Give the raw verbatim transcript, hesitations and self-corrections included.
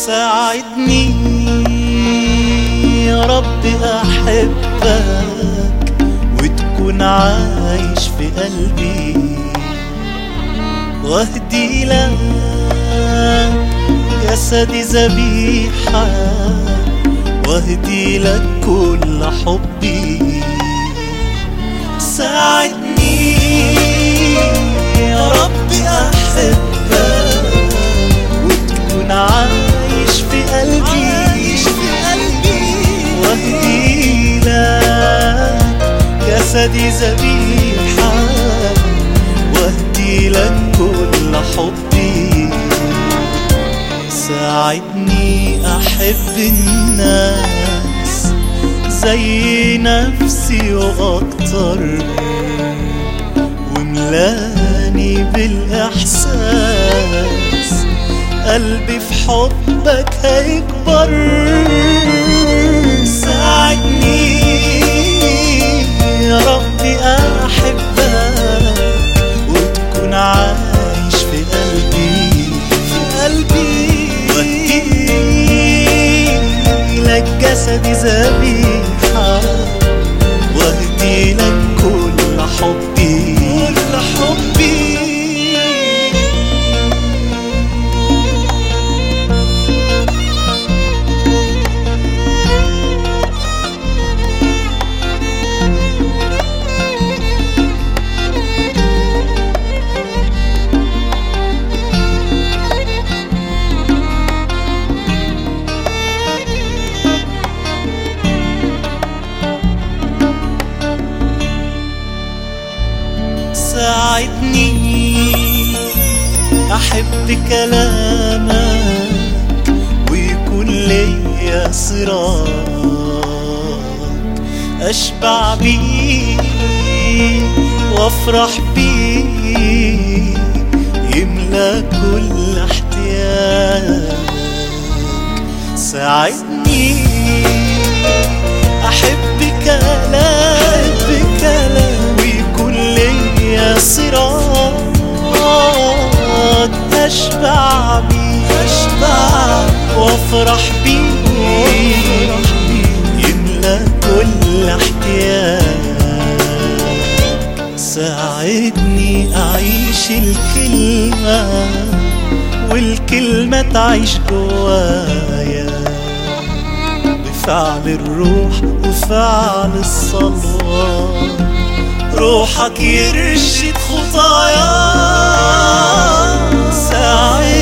ساعدني يا رب أحبك وتكون عايش في قلبي، واهدي لك جسدي ذبيحة، واهدي لك كل حبي. ساعدني يا رب أحبك وتكون عايش في قلبي، واهدي لك جسدي ذبيحة، واهدي لك كل حبي. ساعدني أحب الناس زي نفسي وأكتر، وملاني بالإحساس قلبي في حبك هيكبر. ساعدني يا ربي أحبك وتكون عايش في قلبي، في قلبي، واهدي لك جسدي ذبيحة، واهدي لك كل حبي، كل حبي. ساعدني أحب كلامك ويكون ليا صراط أشبع بيه وأفرح بيه، يملى كل احتياج. ساعدني أحب كلامك ويكون ليا صراط أشبع بيه، أشبع وأفرح بيه، يملى كل احتياج. ساعدني أعيش الكلمة والكلمة تعيش جوايا، بفعل الروح وفعل الصلوات، روحك يرشد خطايا. ساعدني